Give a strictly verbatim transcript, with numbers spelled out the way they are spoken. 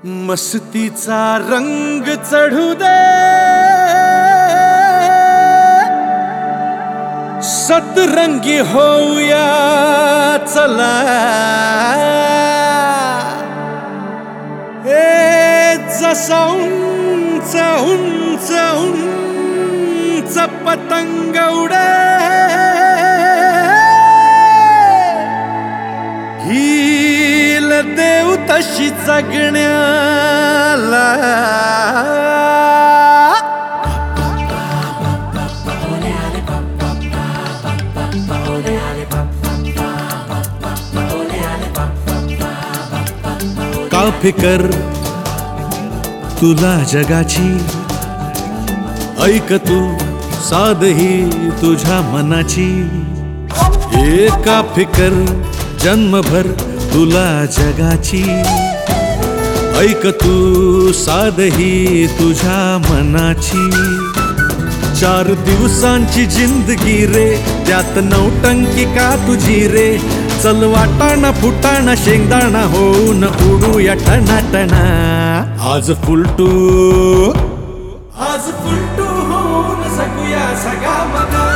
मस्तीचा रंग चढू दे, सतरंगी होऊया चला। ए जसा उंच उंच उंच पतंग उडे, हील देव तशी जगण्याला। का फिकर तुला जगाची, ऐक तू साध ही तुझ्या मनाची। एका फिकर जन्मभर तुला जगाची, ऐक तू साध ही तुझ्या मनाची। चार दिवसांची जिंदगी रे, त्यात नौटंकी का तुझी रे। चल वाटाणा फुटाणा शेंगदाणा होऊन उडूया टनाटना। आज फुलटू आज फुलटू होऊन जगूया सगळा मगा।